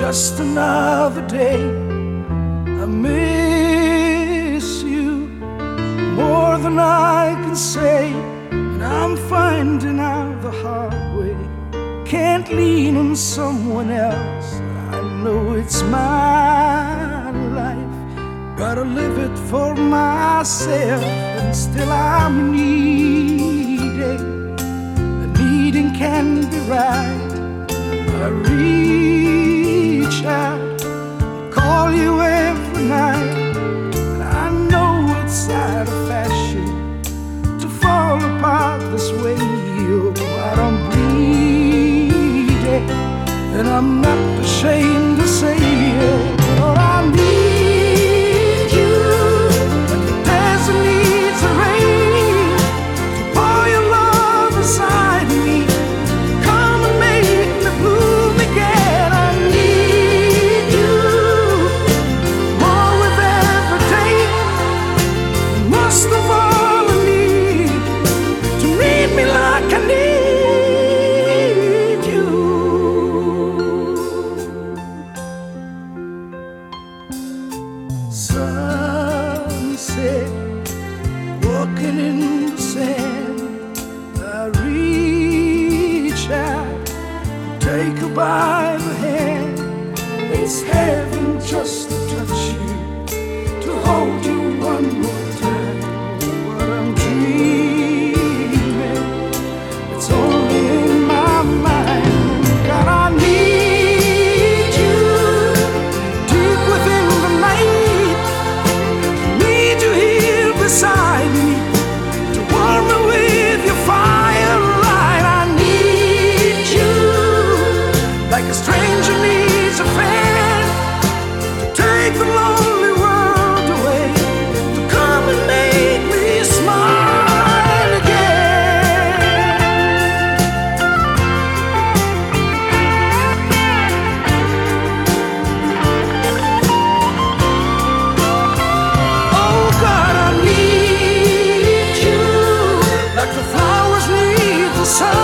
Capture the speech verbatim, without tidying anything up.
just another day. I miss you more than I can say, and I'm finding out the hard way. Can't lean on someone else, I know it's my life. Gotta live it for myself, and still I'm needing. The needing can be right. I reach out, call you every night, and I know it's out of fashion to fall apart this way. Oh, but I'm bleeding, and I'm not ashamed to say it. Oh, I need you, like the desert needs the rain. Pour your love inside me, come and make me bloom again. I need you more with every day. Most of all, I need to need me like I need you. Sunset, walking in the sand, I reach out, take her by the hand. It's heaven just to touch you, to hold you one more time. What I'm dreaming, it's only in my mind. God, I need you deep within the night. Need you here beside me to warm me with your firelight. I need you like a stranger needs a friend to take the lonely world away, to come and make me smile again. Oh God, I need you like the flowers need the sun.